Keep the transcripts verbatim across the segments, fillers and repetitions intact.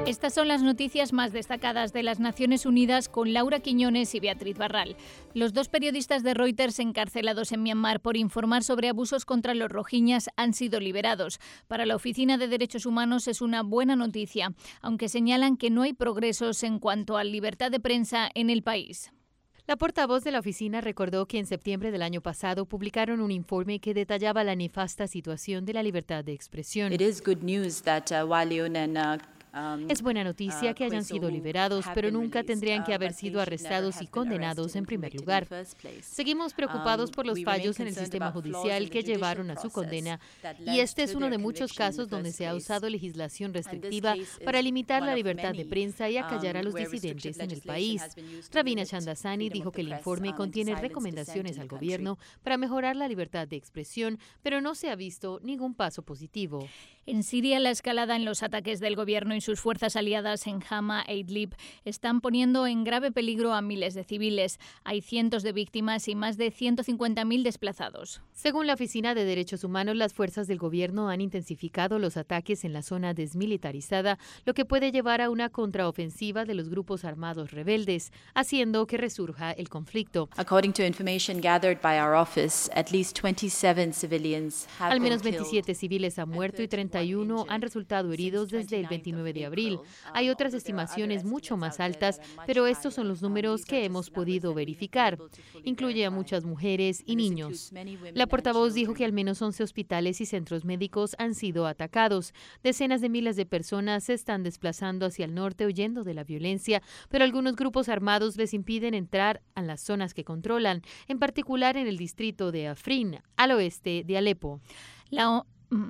Estas son las noticias más destacadas de las Naciones Unidas con Laura Quiñones y Beatriz Barral. Los dos periodistas de Reuters encarcelados en Myanmar por informar sobre abusos contra los rohinyas han sido liberados. Para la Oficina de Derechos Humanos es una buena noticia, aunque señalan que no hay progresos en cuanto a libertad de prensa en el país. La portavoz de la oficina recordó que en septiembre del año pasado publicaron un informe que detallaba la nefasta situación de la libertad de expresión. It is good news that uh, Waliun and uh, Es buena noticia que hayan sido liberados, pero nunca tendrían que haber sido arrestados y condenados en primer lugar. Seguimos preocupados por los fallos en el sistema judicial que llevaron a su condena, y este es uno de muchos casos donde se ha usado legislación restrictiva para limitar la libertad de prensa y acallar a los disidentes en el país. Ravina Shamdasani dijo que el informe contiene recomendaciones al gobierno para mejorar la libertad de expresión, pero no se ha visto ningún paso positivo. En Siria, la escalada en los ataques del gobierno y sus fuerzas aliadas en Hama e Idlib están poniendo en grave peligro a miles de civiles. Hay cientos de víctimas y más de ciento cincuenta mil desplazados. Según la Oficina de Derechos Humanos, las fuerzas del gobierno han intensificado los ataques en la zona desmilitarizada, lo que puede llevar a una contraofensiva de los grupos armados rebeldes, haciendo que resurja el conflicto. According to information gathered by our office, at least twenty-seven civilians have Al menos been veintisiete civiles han muerto y treinta y uno han resultado heridos desde el veintinueve de abril. Hay otras estimaciones mucho más altas, pero estos son los números que hemos podido verificar. Incluye a muchas mujeres y niños. La portavoz dijo que al menos once hospitales y centros médicos han sido atacados. Decenas de miles de personas se están desplazando hacia el norte huyendo de la violencia, pero algunos grupos armados les impiden entrar a las zonas que controlan, en particular en el distrito de Afrin, al oeste de Alepo. La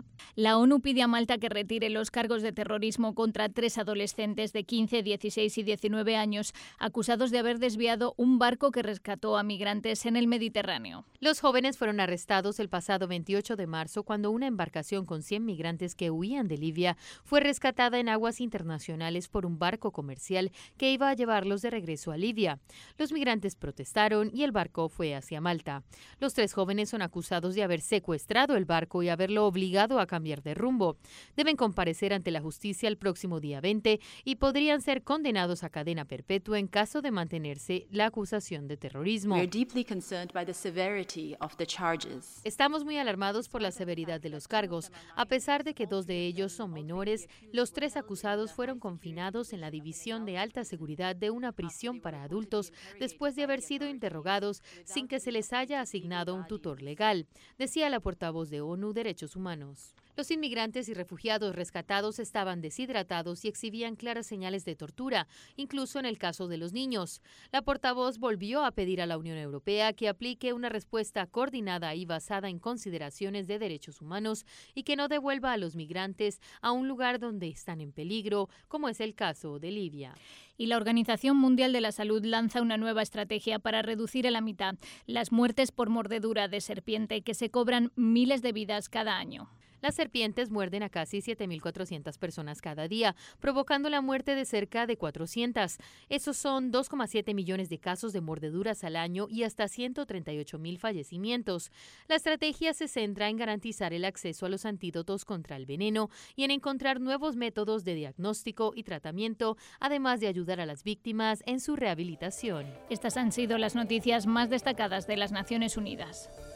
La ONU pide a Malta que retire los cargos de terrorismo contra tres adolescentes de quince, dieciséis y diecinueve años acusados de haber desviado un barco que rescató a migrantes en el Mediterráneo. Los jóvenes fueron arrestados el pasado veintiocho de marzo cuando una embarcación con cien migrantes que huían de Libia fue rescatada en aguas internacionales por un barco comercial que iba a llevarlos de regreso a Libia. Los migrantes protestaron y el barco fue hacia Malta. Los tres jóvenes son acusados de haber secuestrado el barco y haberlo obligado a cambiar de rumbo. Deben comparecer ante la justicia el próximo día veinte y podrían ser condenados a cadena perpetua en caso de mantenerse la acusación de terrorismo. Estamos muy alarmados por la severidad de los cargos. A pesar de que dos de ellos son menores, los tres acusados fueron confinados en la división de alta seguridad de una prisión para adultos después de haber sido interrogados sin que se les haya asignado un tutor legal, decía la portavoz de ONU Derechos Humanos. Los inmigrantes y refugiados rescatados estaban deshidratados y exhibían claras señales de tortura, incluso en el caso de los niños. La portavoz volvió a pedir a la Unión Europea que aplique una respuesta coordinada y basada en consideraciones de derechos humanos y que no devuelva a los migrantes a un lugar donde están en peligro, como es el caso de Libia. Y la Organización Mundial de la Salud lanza una nueva estrategia para reducir a la mitad las muertes por mordedura de serpiente que se cobran miles de vidas cada año. Las serpientes muerden a casi siete mil cuatrocientas personas cada día, provocando la muerte de cerca de cuatrocientas. Esos son dos coma siete millones de casos de mordeduras al año y hasta ciento treinta y ocho mil fallecimientos. La estrategia se centra en garantizar el acceso a los antídotos contra el veneno y en encontrar nuevos métodos de diagnóstico y tratamiento, además de ayudar a las víctimas en su rehabilitación. Estas han sido las noticias más destacadas de las Naciones Unidas.